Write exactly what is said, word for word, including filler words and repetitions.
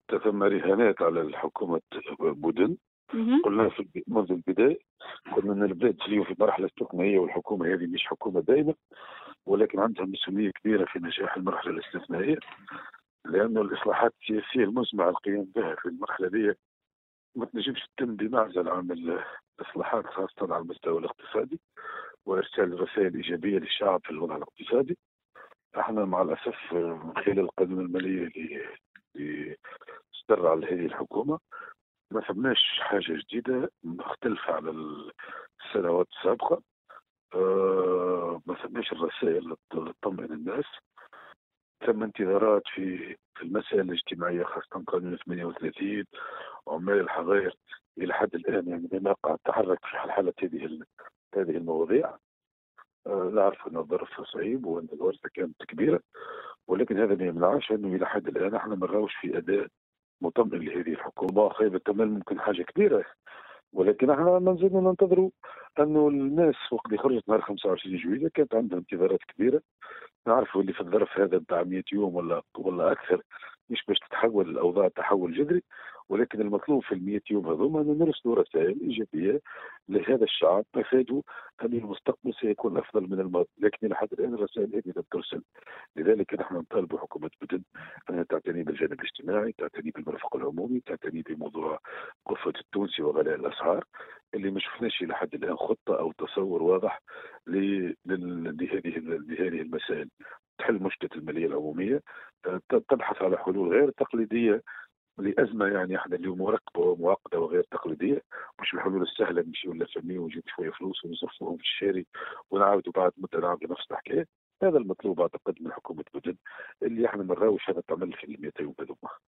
ثم رهانات على الحكومة بودن. اهم. قلنا في الب- منذ البداية، قلنا أن البلاد اليوم في مرحلة استثنائية، والحكومة هذه مش حكومة دائمة، ولكن عندها مسؤولية كبيرة في نجاح المرحلة الاستثنائية، لأن الإصلاحات السياسية المزمع القيام بها في المرحلة دي ما تنجمش تتم بمعزل عن الإصلاحات، خاصة على المستوى الاقتصادي، وإرسال رسائل إيجابية للشعب في الوضع الاقتصادي. احنا مع الأسف من خلال القانون المالية اللي اللي استر على هذه الحكومة ما فماش حاجة جديدة مختلفة على السنوات السابقة. آه، ما فماش الرسائل اللي تطمئن الناس. ثم انتظارات في في المسائل الاجتماعية، خاصة قانون ثمانية وثلاثين وعمال الحظائر. إلى حد الآن يعني لم يقع التحرك في حالة هذه ال- هذه المواضيع. آه، نعرف أن الظرف صعيب وأن الورثة كانت كبيرة، ولكن هذا ما يمنعش أنه إلى حد الآن احنا ما نراوش في أداء مطمئن لهذه الحكومة. خيبة أمل ممكن حاجة كبيرة، ولكن احنا ما زلنا ننتظروا انه الناس وقت اللي خرجت نهار خمسة وعشرين جويلية كانت عندها انتظارات كبيره. نعرفوا اللي في الظرف هذا بتاع مئة يوم ولا ولا اكثر مش باش تتحول الاوضاع تحول جذري، ولكن المطلوب في ال مئة يوم هذوما ان نرسلوا رسائل ايجابيه لهذا الشعب مفاده ان المستقبل سيكون افضل من الماضي، لكن الى حد الان الرسائل هذه لم ترسل. لذلك نحن نطالب حكومه بدن انها تعتني بالجانب الاجتماعي، تعتني بالمرفق العمومي، تعتني بموضوع غرفه التونسي وغلاء الاسعار اللي ما شفناش الى حد الان خطه او تصور واضح ل- لل- لهذه لهذه المسائل. تحل مشكله الماليه العموميه، آه، تبحث على حلول غير تقليديه لازمه يعني احنا اليوم مركبه ومعقده وغير تقليديه. مش الحلول السهله نمشي ولا فنيه ونجيب شويه فلوس ونصرفوهم في الشاري ونعاودوا بعد مده نعاودوا نفس الحكايه. هذا المطلوب اعتقد من حكومه بدن اللي احنا ما نراوش هذا تعمل في المئتين يوم هذوما.